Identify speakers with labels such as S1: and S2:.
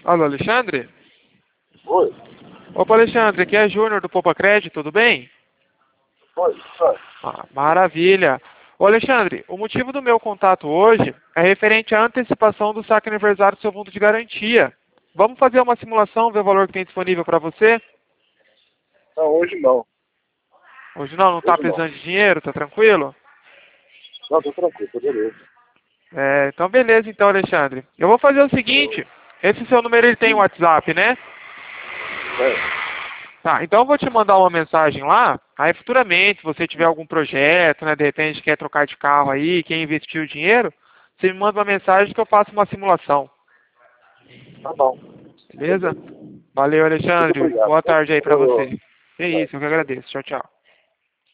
S1: Alô, Alexandre?
S2: Oi,
S1: Opa, Alexandre, aqui é Júnior do Poupa Crédito, tudo bem?
S2: oi, oi.
S1: Ah, maravilha. Ô, Alexandre, o motivo do meu contato hoje é referente à antecipação do saque aniversário do seu fundo de garantia. Vamos fazer uma simulação, ver o valor que tem disponível para você?
S2: Não, hoje não.
S1: Hoje não está
S2: Hoje não.
S1: precisando de dinheiro, tá tranquilo?
S2: Não, tô tranquilo, tô beleza.
S1: Então beleza então, Alexandre. Eu vou fazer o seguinte, esse seu número ele tem WhatsApp, né?
S2: É,
S1: Tá, então eu vou te mandar uma mensagem lá, aí futuramente, se você tiver algum projeto, né, de repente quer trocar de carro aí, quer investir o dinheiro, você me manda uma mensagem que eu faço uma simulação,
S2: tá bom.
S1: beleza? Valeu,
S2: Muito
S1: Alexandre.
S2: obrigado.
S1: Boa tarde aí pra
S2: Ô,
S1: você. É
S2: vai.
S1: isso, eu que agradeço. Tchau, tchau.